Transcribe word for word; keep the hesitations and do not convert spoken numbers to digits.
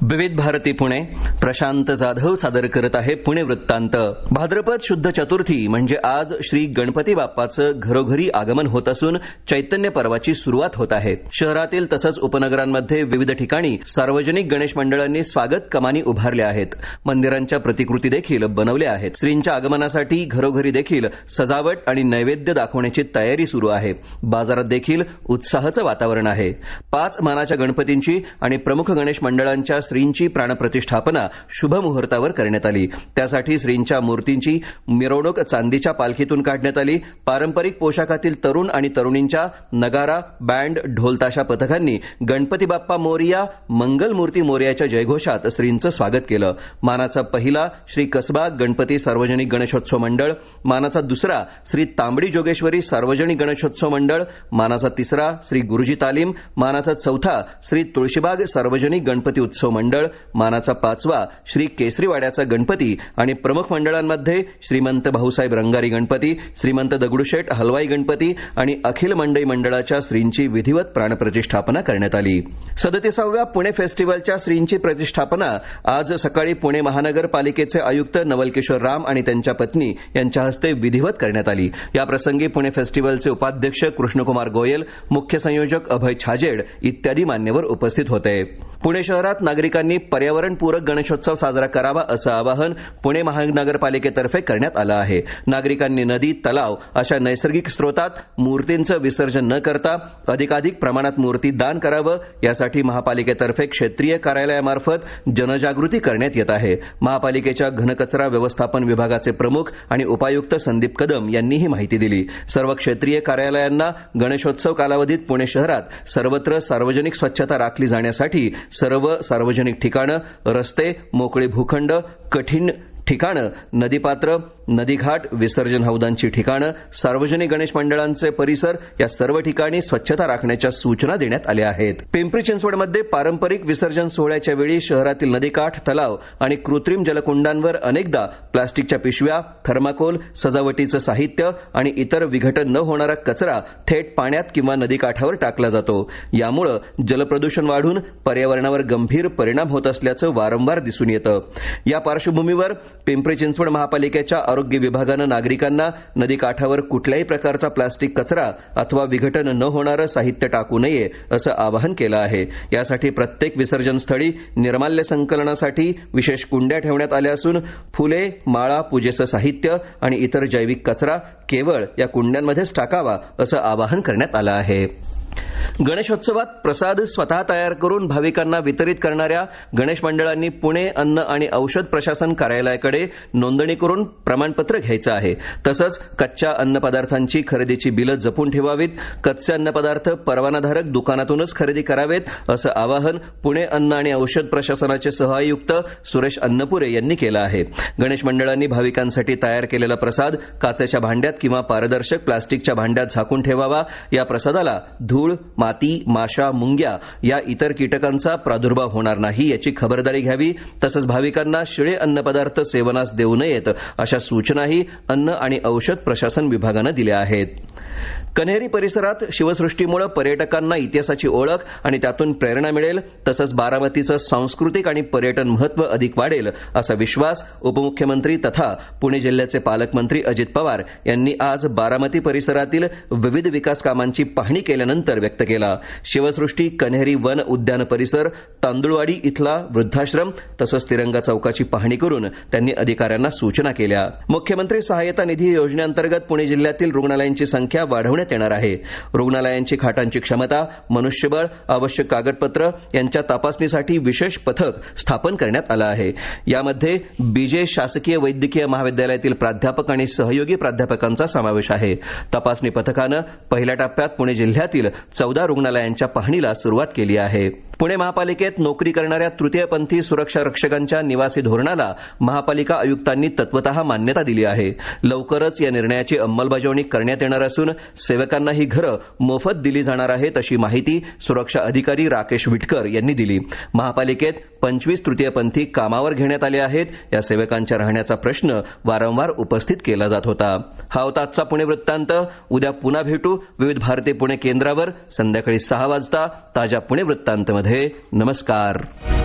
विविध भारती पुणे प्रशांत जाधव सादर करत आहे पुणे वृत्तांत. भाद्रपद शुद्ध चतुर्थी म्हणजे आज श्री गणपती बाप्पाचं घरोघरी आगमन होत असून चैतन्य पर्वाची सुरुवात होत आहे. शहरातील तसंच उपनगरांमध्ये विविध ठिकाणी सार्वजनिक गणेश मंडळांनी स्वागत कमानी उभारल्या आहेत. मंदिरांच्या प्रतिकृती देखील बनवल्या आहेत. श्रींच्या आगमनासाठी घरोघरी देखील सजावट आणि नैवेद्य दाखवण्याची तयारी सुरू आहे. बाजारात देखील उत्साहाचं वातावरण आहे. पाच मानाच्या गणपतींची आणि प्रमुख गणेश मंडळांच्या श्रींची प्राणप्रतिष्ठापना शुभ मुहूर्तावर करण्यात आली. त्यासाठी श्रींच्या मूर्तींची मिरवणूक चांदीच्या पालखीतून काढण्यात आली. पारंपरिक पोशाखातील तरुण आणि तरुणींच्या नगारा, बँड, ढोलताशा पथकांनी गणपती बाप्पा मोरया, मंगल मूर्ती मोरयाच्या जयघोषात श्रींचं स्वागत केलं. मानाचा पहिला श्री कसबा गणपती सार्वजनिक गणेशोत्सव मंडळ, मानाचा दुसरा श्री तांबडी जोगेश्वरी सार्वजनिक गणेशोत्सव मंडळ, मानाचा तिसरा श्री गुरुजी तालीम, मानाचा चौथा श्री तुळशीबाग सार्वजनिक गणपती उत्सव मंडळ, मानाचा पाचवा श्री केसरीवाड्याचा गणपती आणि प्रमुख मंडळांमध्ये श्रीमंत भाऊसाहेब रंगारी गणपती, श्रीमंत दगडूशेठ हलवाई गणपती आणि अखिल मंडई मंडळाच्या श्रींची विधिवत प्राणप्रतिष्ठापना करण्यात आली. सदतीसाव्या पुणे फेस्टिव्हलच्या श्रींची प्रतिष्ठापना आज सकाळी पुणे महानगरपालिकेचे आयुक्त नवल किशोर राम आणि त्यांच्या पत्नी यांच्या हस्ते विधिवत करण्यात आली. याप्रसंगी पुणे फेस्टिव्हलचे उपाध्यक्ष कृष्णकुमार गोयल, मुख्य संयोजक अभय छाजेड इत्यादी मान्यवर उपस्थित होते. पुणे शहरात नागरिकांनी पर्यावरणपूरक गणेशोत्सव साजरा करावा असं आवाहन पुणे महानगरपालिकेतर्फे करण्यात आलं आहे. नागरिकांनी नदी, तलाव अशा नैसर्गिक स्रोतात मूर्तींचं विसर्जन न करता अधिकाधिक प्रमाणात मूर्ती दान करावं यासाठी महापालिकेतर्फे क्षेत्रीय कार्यालयामार्फत जनजागृती करण्यात येत आहे. महापालिकेच्या घनकचरा व्यवस्थापन विभागाचे प्रमुख आणि उपायुक्त संदीप कदम यांनी ही माहिती दिली. सर्व क्षेत्रीय कार्यालयांना गणेशोत्सव कालावधीत पुणे शहरात सर्वत्र सार्वजनिक स्वच्छता राखली जाण्यासाठी सर्व सार्वजनिक ठिकाणं, रस्ते, मोकळे भूखंड, कठीण ठिकाणं, नदीपात्र, नदीघाट, विसर्जन हौदांची ठिकाणं, सार्वजनिक गणेश मंडळांचे परिसर या सर्व ठिकाणी स्वच्छता राखण्याच्या सूचना देण्यात आल्या आहेत. पिंपरी चिंचवडमध्ये पारंपरिक विसर्जन सोहळ्याच्या वेळी शहरातील नदीकाठ, तलाव आणि कृत्रिम जलकुंडांवर अनेकदा प्लास्टिकच्या पिशव्या, थर्माकोल, सजावटीचं साहित्य आणि इतर विघटन न होणारा कचरा थेट पाण्यात किंवा नदीकाठावर टाकला जातो. यामुळे जलप्रदूषण वाढून पर्यावरणावर गंभीर परिणाम होत असल्याचं वारंवार दिसून येतं. या पार्श्वभूमीवर पिंपरी चिंचवड महापालिकेच्या आरोग्य विभागानं नागरिकांना नदीकाठावर कुठल्याही प्रकारचा प्लास्टिक कचरा अथवा विघटन न होणारं साहित्य टाकू नये असं आवाहन केलं आहे. यासाठी प्रत्येक विसर्जन स्थळी निर्माल्य संकलनासाठी विशेष कुंड्या ठेवण्यात आल्या असून फुले, माळा, पूजेचं साहित्य आणि इतर जैविक कचरा केवळ या कुंड्यांमध्येच टाकावा असं आवाहन करण्यात आलं आहे. गणेशोत्सवात प्रसाद स्वतः तयार करून भाविकांना वितरित करणाऱ्या गणेश मंडळांनी पुणे अन्न आणि औषध प्रशासन कार्यालयाकडे नोंदणी करून प्रमाणपत्र घ्यायचं आहे. तसंच कच्च्या अन्नपदार्थांची खरेदीची बिलं जपून ठेवावीत. कच्चे अन्नपदार्थ परवानाधारक दुकानातूनच खरेदी करावेत असं आवाहन पुणे अन्न आणि औषध प्रशासनाचे सहआयुक्त सुरेश अन्नपुरे यांनी केलं आहे. गणेश मंडळांनी भाविकांसाठी तयार केलेला प्रसाद काचेच्या भांड्यात किंवा पारदर्शक प्लास्टिकच्या भांड्यात झाकून ठेवावा. या प्रसादाला धूळ, माती, माशा, मुंग्या या इतर कीटकांचा प्रादुर्भाव होणार नाही याची खबरदारी घ्यावी. तसंच भाविकांना शिळे अन्नपदार्थ सेवनास देऊ नयेत अशा सूचनाही अन्न आणि औषध प्रशासन विभागानं दिल्या आहेत. कन्हेरी परिसरात शिवसृष्टीमुळे पर्यटकांना इतिहासाची ओळख आणि त्यातून प्रेरणा मिळेल. तसंच बारामतीचं सांस्कृतिक आणि पर्यटन महत्त्व अधिक वाढेल असा विश्वास उपमुख्यमंत्री तथा पुणे जिल्ह्याचे पालकमंत्री अजित पवार यांनी आज बारामती परिसरातील विविध विकास कामांची पाहणी केल्यानंतर व्यक्त केला. शिवसृष्टी, कन्हेरी वन उद्यान परिसर, तांदुळवाडी इथला वृद्धाश्रम तसंच तिरंगा चौकाची पाहणी करून त्यांनी अधिकाऱ्यांना सूचना केल्या. मुख्यमंत्री सहाय्यता निधी योजनेअंतर्गत पुणे जिल्ह्यातील रुग्णालयांची संख्या वाढवण्यात येणार आहे. रुग्णालयांची खाटांची क्षमता, मनुष्यबळ, आवश्यक कागदपत्र यांच्या तपासणीसाठी विशेष पथक स्थापन करण्यात आलं आहे. यामध्ये बीजे शासकीय वैद्यकीय महाविद्यालयातील प्राध्यापक आणि सहयोगी प्राध्यापकांचा समावेश आहे. तपासणी पथकानं पहिल्या टप्प्यात पुणे जिल्ह्यातील चौदा रुग्णालयांच्या पाहणीला सुरुवात केली आहे. पुणे महापालिकेत नोकरी करणाऱ्या तृतीयपंथी सुरक्षा रक्षकांच्या निवासी धोरणाला महापालिका आयुक्तांनी तत्वतः मान्यता दिली आहे. लवकरच या निर्णयाची अंमलबजावणी करण्यात येणार असून सेवकांना ही घरं मोफत दिली जाणार आहेत अशी माहिती सुरक्षा अधिकारी राकेश विटकर यांनी दिली. महापालिकेत पंचवीस तृतीयपंथी कामावर घेण्यात आले आहेत. या सेवकांच्या राहण्याचा प्रश्न वारंवार उपस्थित केला जात होता. हा होता आजचा पुणे वृत्तांत. उद्या पुन्हा भेटू विविध भारती पुणे केंद्रावर संध्याकाळी सहा वाजता ताज्या पुणे वृत्तांतमध्ये. नमस्कार.